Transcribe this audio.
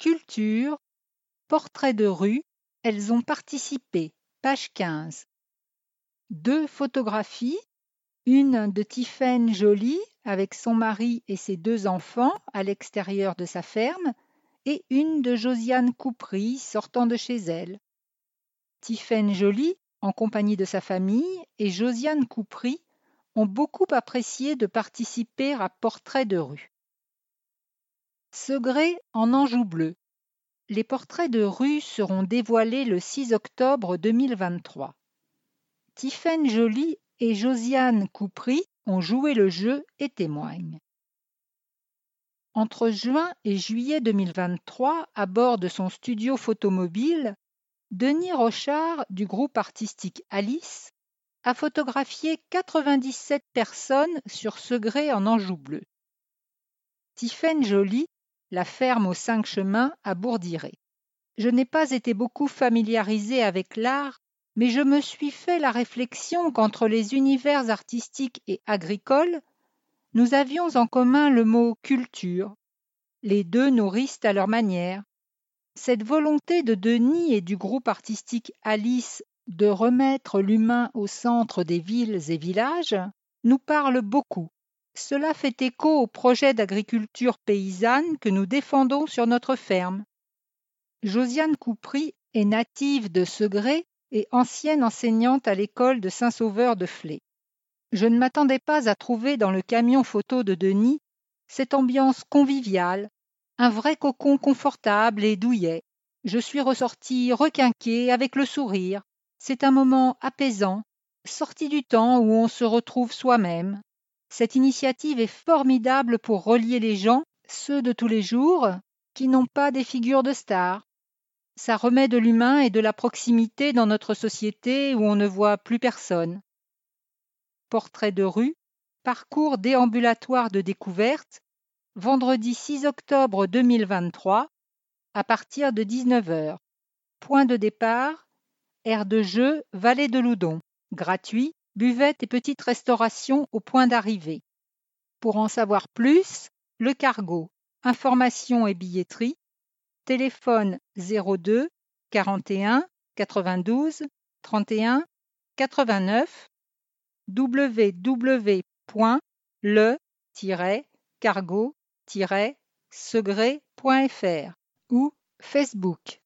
Culture, portrait de rue, elles ont participé, page 15. 2 photographies, une de Tiffaine Joly avec son mari et ses 2 enfants à l'extérieur de sa ferme, et une de Josiane Coupry sortant de chez elle. Tiffaine Joly, en compagnie de sa famille, et Josiane Coupry ont beaucoup apprécié de participer à Portrait de rue. Segré en Anjou bleu. Les portraits de rue seront dévoilés le 6 octobre 2023. Tiffaine Joly et Josiane Coupry ont joué le jeu et témoignent. Entre juin et juillet 2023, à bord de son studio photomobile, Denis Rochard, du groupe artistique Alice, a photographié 97 personnes sur Segré en Anjou bleu. Tiffaine Joly, la ferme aux 5 chemins à Bourdiré. Je n'ai pas été beaucoup familiarisée avec l'art, mais je me suis fait la réflexion qu'entre les univers artistiques et agricoles, nous avions en commun le mot culture. Les 2 nourrissent à leur manière. Cette volonté de Denis et du groupe artistique Alice de remettre l'humain au centre des villes et villages nous parle beaucoup. Cela fait écho au projet d'agriculture paysanne que nous défendons sur notre ferme. Josiane Coupry est native de Segré et ancienne enseignante à l'école de Saint-Sauveur de Flé. Je ne m'attendais pas à trouver dans le camion photo de Denis cette ambiance conviviale, un vrai cocon confortable et douillet. Je suis ressortie requinquée avec le sourire. C'est un moment apaisant, sorti du temps où on se retrouve soi-même. Cette initiative est formidable pour relier les gens, ceux de tous les jours, qui n'ont pas des figures de stars. Ça remet de l'humain et de la proximité dans notre société où on ne voit plus personne. Portrait de rue, parcours déambulatoire de découverte, vendredi 6 octobre 2023, à partir de 19h. Point de départ, aire de jeu Vallée de Loudon. Gratuit, buvette et petite restauration au point d'arrivée. Pour en savoir plus, le cargo. Informations et billetterie. Téléphone 02 41 92 31 89 www.le-cargo-segré.fr ou Facebook.